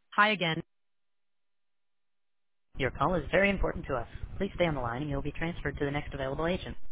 Hi again. Your call is very important to us. Please stay on the line and you'll be transferred to the next available agent.